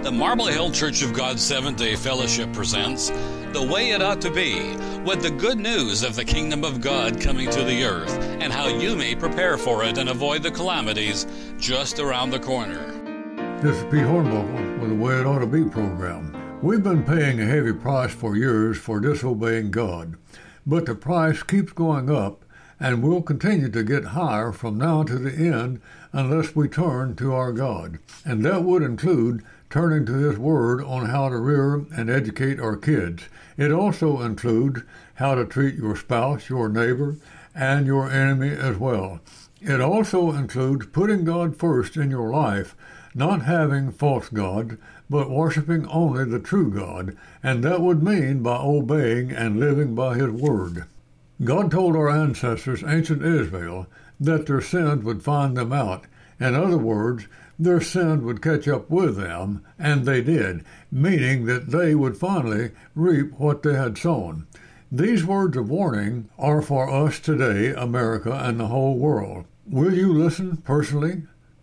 The Marble Hill Church of God Seventh-day Fellowship presents The Way It Ought to Be, with the good news of the kingdom of God coming to the earth and how you may prepare for it and avoid the calamities just around the corner. This is Pete Hornbuckle with The Way It Ought to Be program. We've been paying a heavy price for years for disobeying God, but the price keeps going up and will continue to get higher from now to the end unless we turn to our God. And that would include turning to His Word on how to rear and educate our kids. It also includes how to treat your spouse, your neighbor, and your enemy as well. It also includes putting God first in your life, not having false gods, but worshiping only the true God, and that would mean by obeying and living by His Word. God told our ancestors, ancient Israel, that their sins would find them out. In other words, their sin would catch up with them, and they did, meaning that they would finally reap what they had sown. These words of warning are for us today, America, and the whole world. Will you listen personally?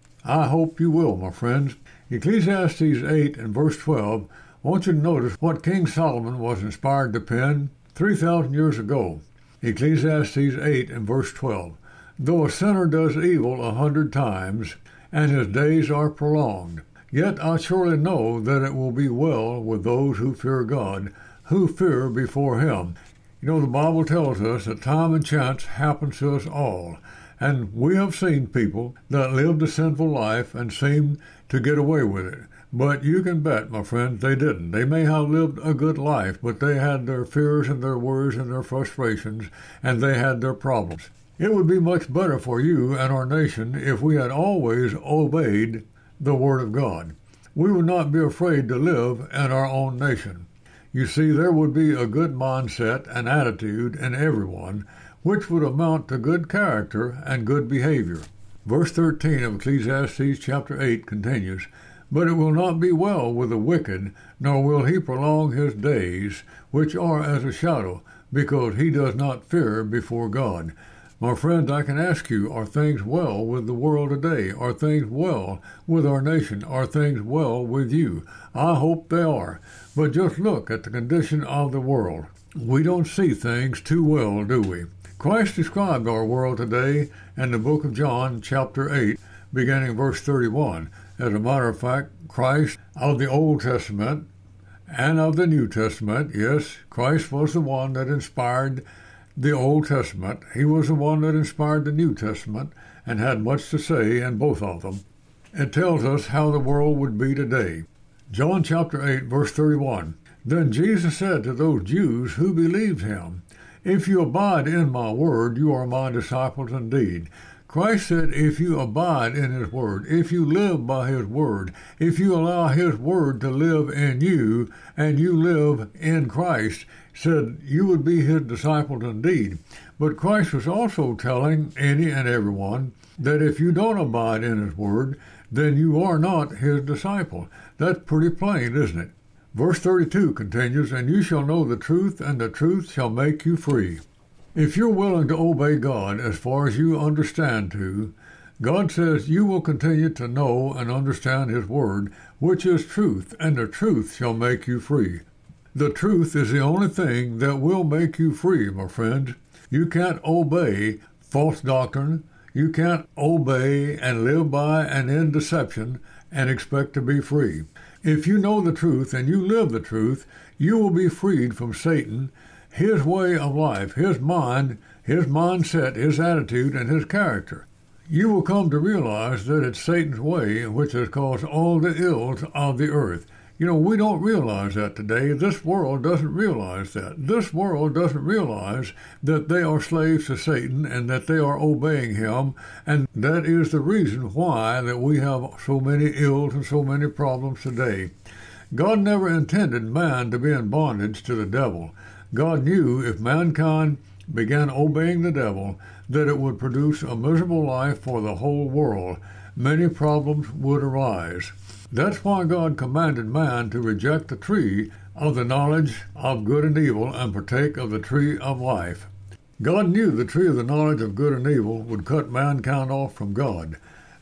I hope you will, my friends. Ecclesiastes 8 and verse 12 wants you to notice what King Solomon was inspired to pen 3,000 years ago. Ecclesiastes 8 and verse 12. Though a sinner does evil 100 times, and his days are prolonged, yet I surely know that it will be well with those who fear God, who fear before Him. You know, the Bible tells us that time and chance happens to us all, and we have seen people that lived a sinful life and seemed to get away with it. But you can bet, my friends, they didn't. They may have lived a good life, but they had their fears and their worries and their frustrations, and they had their problems. It would be much better for you and our nation if we had always obeyed the Word of God. We would not be afraid to live in our own nation. You see, there would be a good mindset and attitude in everyone, which would amount to good character and good behavior. Verse 13 of Ecclesiastes chapter 8 continues, But it will not be well with the wicked, nor will he prolong his days, which are as a shadow, because he does not fear before God. My friends, I can ask you, are things well with the world today? Are things well with our nation? Are things well with you? I hope they are. But just look at the condition of the world. We don't see things too well, do we? Christ described our world today in the book of John, chapter 8, beginning verse 31. As a matter of fact, Christ of the Old Testament and of the New Testament, yes, Christ was the one that inspired the Old Testament. He was the one that inspired the New Testament and had much to say in both of them. It tells us how the world would be today. John chapter 8, verse 31. Then Jesus said to those Jews who believed Him, If you abide in my word, you are my disciples indeed. Christ said, if you abide in His Word, if you live by His Word, if you allow His Word to live in you, and you live in Christ, said you would be His disciples indeed. But Christ was also telling any and everyone that if you don't abide in His Word, then you are not His disciple. That's pretty plain, isn't it? Verse 32 continues, And you shall know the truth, and the truth shall make you free. If you're willing to obey God as far as you understand to, God says you will continue to know and understand His Word, which is truth, and the truth shall make you free. The truth is the only thing that will make you free, my friends. You can't obey false doctrine. You can't obey and live by and in deception and expect to be free. If you know the truth and you live the truth, you will be freed from Satan, his way of life, his mind, his mindset, his attitude, and his character. You will come to realize that it's Satan's way which has caused all the ills of the earth. You know, we don't realize that today. This world doesn't realize that. This world doesn't realize that they are slaves to Satan and that they are obeying him, and that is the reason why that we have so many ills and so many problems today. God never intended man to be in bondage to the devil. God knew if mankind began obeying the devil, that it would produce a miserable life for the whole world. Many problems would arise. That's why God commanded man to reject the tree of the knowledge of good and evil and partake of the tree of life. God knew the tree of the knowledge of good and evil would cut mankind off from God,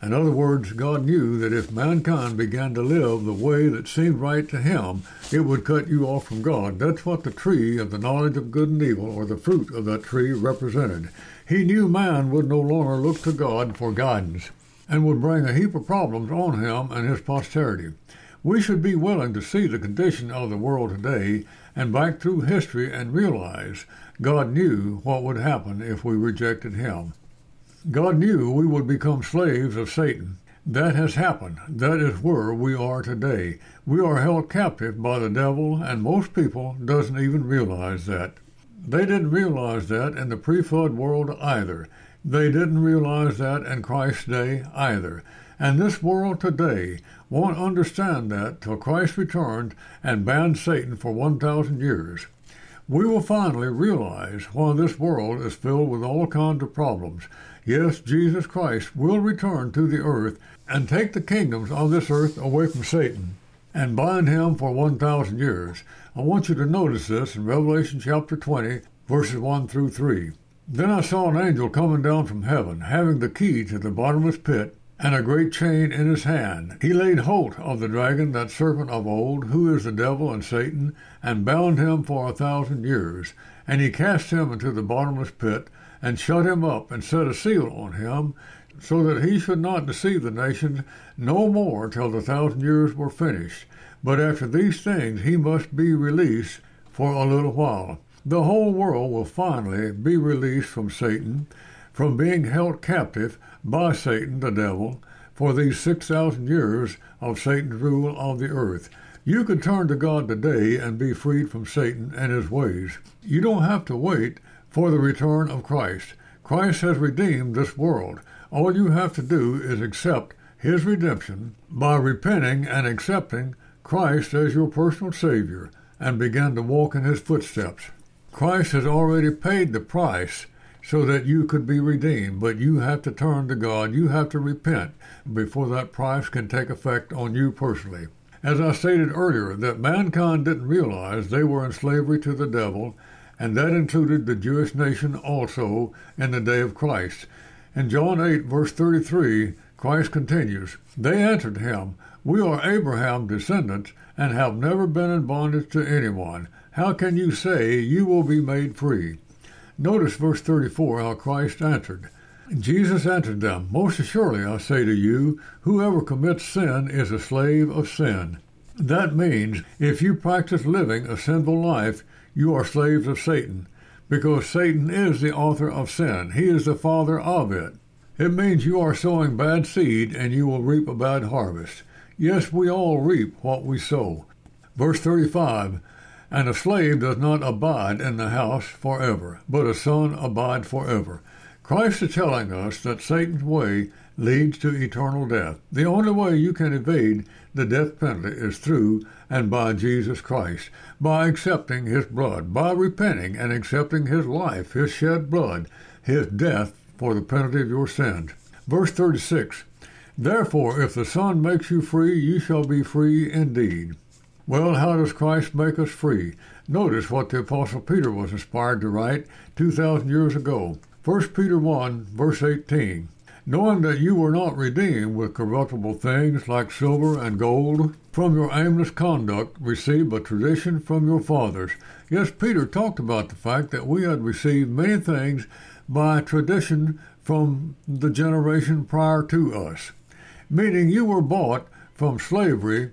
In other words, God knew that if mankind began to live the way that seemed right to him, it would cut you off from God. That's what the tree of the knowledge of good and evil, or the fruit of that tree, represented. He knew man would no longer look to God for guidance and would bring a heap of problems on him and his posterity. We should be willing to see the condition of the world today and back through history and realize God knew what would happen if we rejected him. God knew we would become slaves of Satan. That has happened. That is where we are today. We are held captive by the devil, and most people doesn't even realize that. They didn't realize that in the pre-flood world either. They didn't realize that in Christ's day either. And this world today won't understand that till Christ returned and banned Satan for 1,000 years. We will finally realize why this world is filled with all kinds of problems. Yes, Jesus Christ will return to the earth and take the kingdoms of this earth away from Satan and bind him for 1,000 years. I want you to notice this in Revelation chapter 20, verses 1 through 3. Then I saw an angel coming down from heaven, having the key to the bottomless pit and a great chain in his hand. He laid hold of the dragon, that serpent of old, who is the devil and Satan, and bound him for 1,000 years. And he cast him into the bottomless pit, and shut him up, and set a seal on him, so that he should not deceive the nations no more till the 1,000 years were finished. But after these things he must be released for a little while. The whole world will finally be released from Satan, from being held captive by Satan, the devil, for these 6,000 years of Satan's rule of the earth. You can turn to God today and be freed from Satan and his ways. You don't have to wait for the return of Christ. Christ has redeemed this world. All you have to do is accept his redemption by repenting and accepting Christ as your personal Savior and begin to walk in his footsteps. Christ has already paid the price so that you could be redeemed, but you have to turn to God. You have to repent before that price can take effect on you personally. As I stated earlier, that mankind didn't realize they were in slavery to the devil, and that included the Jewish nation also in the day of Christ. In John 8, verse 33, Christ continues, "They answered him, 'We are Abraham's descendants and have never been in bondage to anyone. How can you say you will be made free?'" Notice verse 34, how Christ answered. Jesus answered them, "Most assuredly I say to you, whoever commits sin is a slave of sin." That means if you practice living a sinful life, you are slaves of Satan, because Satan is the author of sin. He is the father of it. It means you are sowing bad seed and you will reap a bad harvest. Yes, we all reap what we sow. Verse 35, "And a slave does not abide in the house forever, but a son abide forever." Christ is telling us that Satan's way leads to eternal death. The only way you can evade the death penalty is through and by Jesus Christ, by accepting his blood, by repenting and accepting his life, his shed blood, his death for the penalty of your sins. Verse 36, "Therefore, if the Son makes you free, you shall be free indeed." Well, how does Christ make us free? Notice what the Apostle Peter was inspired to write 2,000 years ago. 1 Peter 1, verse 18, "Knowing that you were not redeemed with corruptible things like silver and gold from your aimless conduct received by tradition from your fathers." Yes, Peter talked about the fact that we had received many things by tradition from the generation prior to us, meaning you were bought from slavery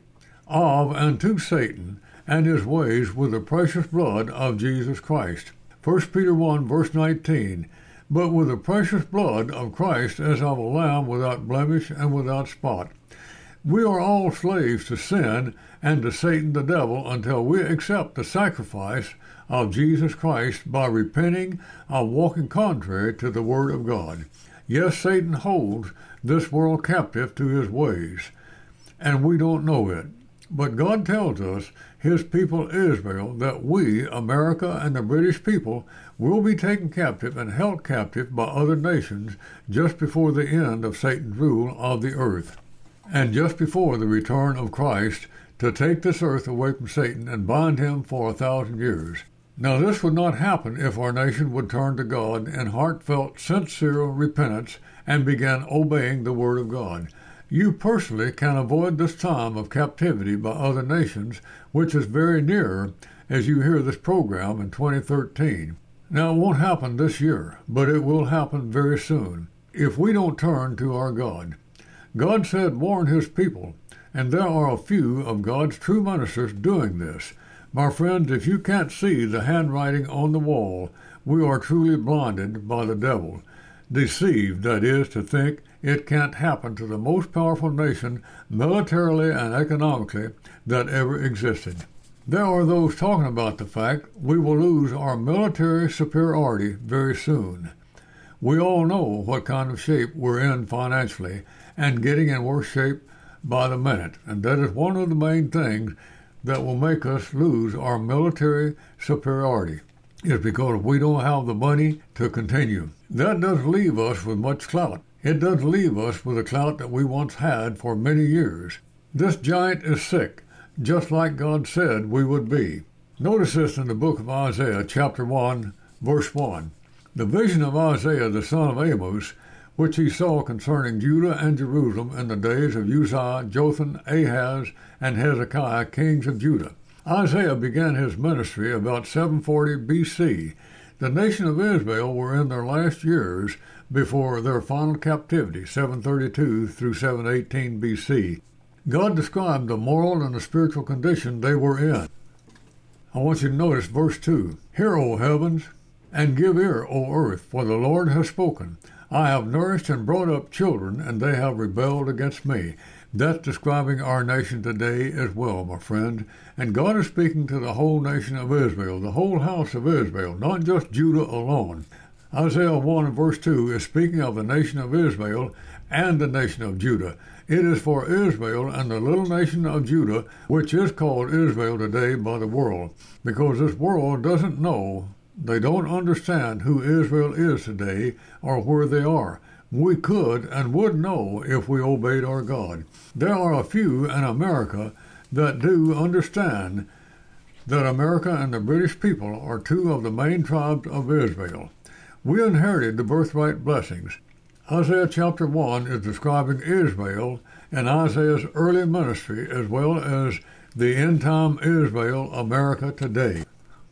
of and to Satan and his ways with the precious blood of Jesus Christ. 1 Peter 1, verse 19, "But with the precious blood of Christ as of a lamb without blemish and without spot." We are all slaves to sin and to Satan the devil until we accept the sacrifice of Jesus Christ by repenting of walking contrary to the Word of God. Yes, Satan holds this world captive to his ways, and we don't know it. But God tells us, his people Israel, that we, America and the British people, will be taken captive and held captive by other nations just before the end of Satan's rule of the earth, and just before the return of Christ to take this earth away from Satan and bind him for 1,000 years. Now this would not happen if our nation would turn to God in heartfelt, sincere repentance and begin obeying the Word of God. You personally can avoid this time of captivity by other nations, which is very near as you hear this program in 2013. Now, it won't happen this year, but it will happen very soon if we don't turn to our God. God said, warn his people, and there are a few of God's true ministers doing this. My friends, if you can't see the handwriting on the wall, we are truly blinded by the devil. Deceived, that is, to think it can't happen to the most powerful nation, militarily and economically, that ever existed. There are those talking about the fact we will lose our military superiority very soon. We all know what kind of shape we're in financially and getting in worse shape by the minute, and that is one of the main things that will make us lose our military superiority, is because we don't have the money to continue. That doesn't leave us with much clout. It doesn't leave us with the clout that we once had for many years. This giant is sick, just like God said we would be. Notice this in the book of Isaiah, chapter 1, verse 1. The vision of Isaiah the son of Amos, which he saw concerning Judah and Jerusalem in the days of Uzziah, Jotham, Ahaz, and Hezekiah, kings of Judah. Isaiah began his ministry about 740 B.C. The nation of Israel were in their last years before their final captivity, 732 through 718 B.C. God described the moral and the spiritual condition they were in. I want you to notice verse 2. Hear, O heavens, and give ear, O earth, for the Lord has spoken. I have nourished and brought up children, and they have rebelled against me. That's describing our nation today as well, my friend. And God is speaking to the whole nation of Israel, the whole house of Israel, not just Judah alone. Isaiah 1 verse 2 is speaking of the nation of Israel and the nation of Judah. It is for Israel and the little nation of Judah, which is called Israel today by the world, because this world doesn't know, they don't understand who Israel is today or where they are. We could and would know if we obeyed our God. There are a few in America that do understand that America and the British people are two of the main tribes of Israel. We inherited the birthright blessings. Isaiah chapter 1 is describing Israel and Isaiah's early ministry as well as the end-time Israel, America today.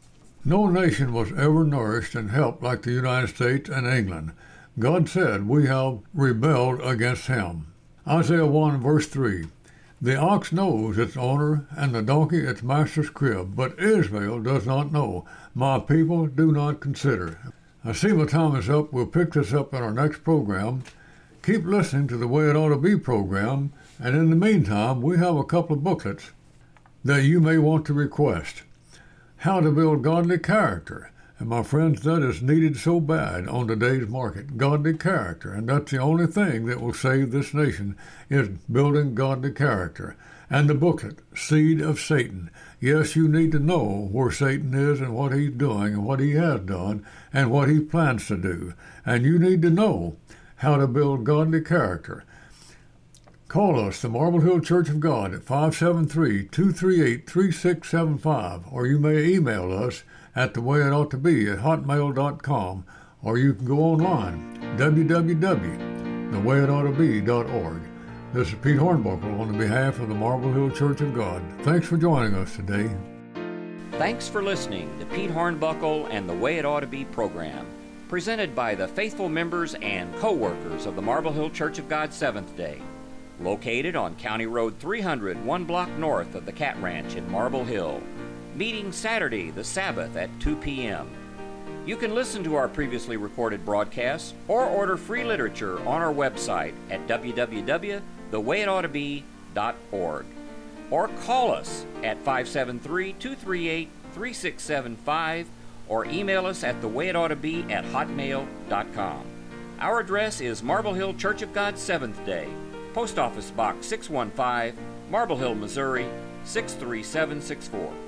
No nation was ever nourished and helped like the United States and England. God said we have rebelled against him. Isaiah 1 verse 3. The ox knows its owner and the donkey its master's crib, but Israel does not know. My people do not consider. I see my time is up. We'll pick this up in our next program. Keep listening to the Way It Ought to Be program, and in the meantime, we have a couple of booklets that you may want to request. How to Build Godly Character. And my friends, that is needed so bad on today's market, godly character. And that's the only thing that will save this nation is building godly character. And the booklet, Seed of Satan. Yes, you need to know where Satan is and what he's doing and what he has done and what he plans to do. And you need to know how to build godly character. Call us, the Marble Hill Church of God, at 573-238-3675, or you may email us at thewayitoughtobe@hotmail.com, or you can go online, www.thewayitoughtobe.org. This is Pete Hornbuckle on behalf of the Marble Hill Church of God. Thanks for joining us today. Thanks for listening to Pete Hornbuckle and the Way It Ought to Be program, presented by the faithful members and co-workers of the Marble Hill Church of God Seventh Day, located on County Road 300, 1 block north of the Cat Ranch in Marble Hill. Meeting Saturday, the Sabbath, at 2 p.m. You can listen to our previously recorded broadcasts or order free literature on our website at www.thewayitoughtobe.org, or call us at 573-238-3675, or email us at thewayitoughtobe@hotmail.com. Our address is Marble Hill Church of God Seventh Day, Post Office Box 615, Marble Hill, Missouri 63764.